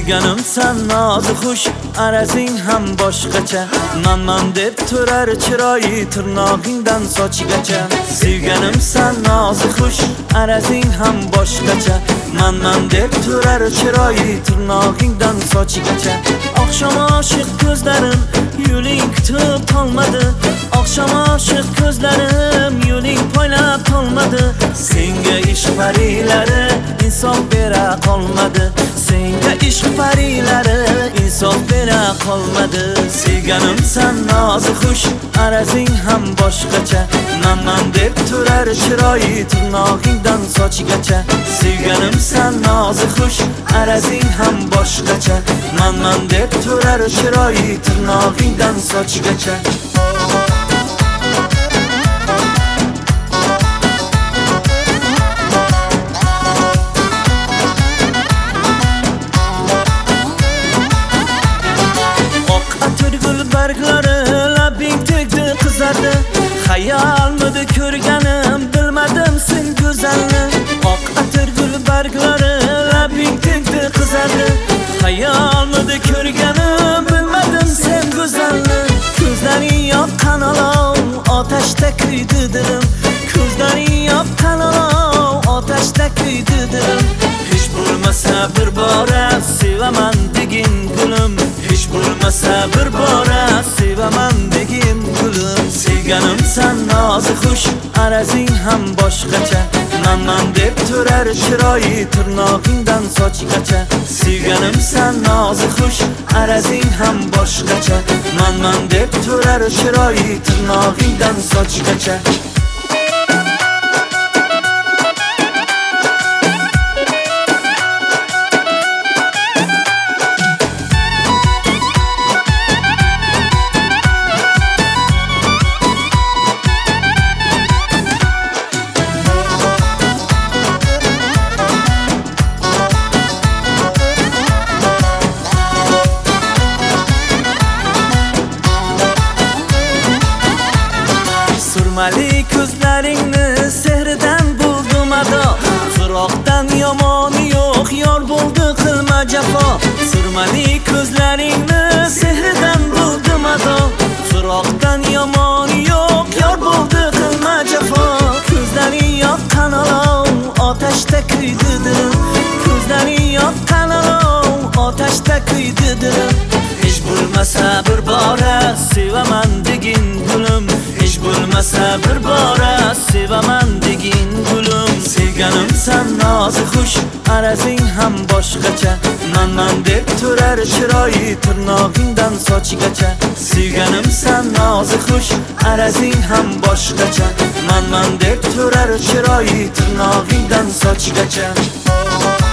Sevganim sen nozi xush, arazing ham boshqacha. Man deb turar chiroyi tirnog'ingdan sochigacha. Sevganim sen nozi xush, arazing ham boshqacha. Man deb turar chiroyi tirnog'ingdan sochigacha. Oqshom oshiq ko'zlarim yo'ling kutib tolmadi. Oqshom oshiq ko'zlarim yo'ling poylab tolmadi. Senga ishq parilari insof bera qolmadi. Senga ishq parilari insof bera qolmadi. Sevganim sen nozi xush, arazing ham boshqacha. Man deb turar chiroyi tirnog'ingdan sochigacha. Sevganim sen nozi xush, arazing ham boshqacha. Man deb turar chiroyi tirnog'ingdan sochigacha. Labing tegdi qizardi. Xayolmidi ko'rganim, bilmadim sen go'zalni. Oq atir gul barglari labing tegdi qizardi. Xayolmidi ko'rganim, bilmadim sen go'zalni. Ko'zlaring yoqqan olov, otashda kuydi dilim. Ko'zlaring yoqqan olov, otashda kuydi dilim. Hech bo'lmasa bir bora sevaman degin gulim. Hech bo'lmasa bir bora sevaman degin gulim. Sevganim sen nozi xush, arazing ham boshqacha. Man deb turar chiroyi tirnog'ingdan sochigacha. Sevganim sen nozi xush, arazing ham boshqacha. Man deb turar chiroyi tirnog'ingdan sochigacha. Surmali ko'zlaringni sehridan buldum ado. Firoqdan yomoni yo'q, yor bo'ldi qilma jafo. Surmali ko'zlaringni sehridan buldum ado. Firoqdan yomoni yo'q, yor bo'ldi qilma jafo. Ko'zlaring yoqqan olov, otashda kuydi dilim. Ko'zlaring yoqqan olov, otashda kuydi dilim. Hech bo'lmasa bir bora sevaman degin gulim. Hech bo'lmasa bir bora sevaman degin gulim. Sevganim sen nozi xush, arazing ham boshqacha. Man deb turar chiroyi tirnog'ingdan sochigacha. Sevganim sen nozi xush, arazing ham boshqacha. Man deb turar chiroyi tirnog'ingdan sochigacha.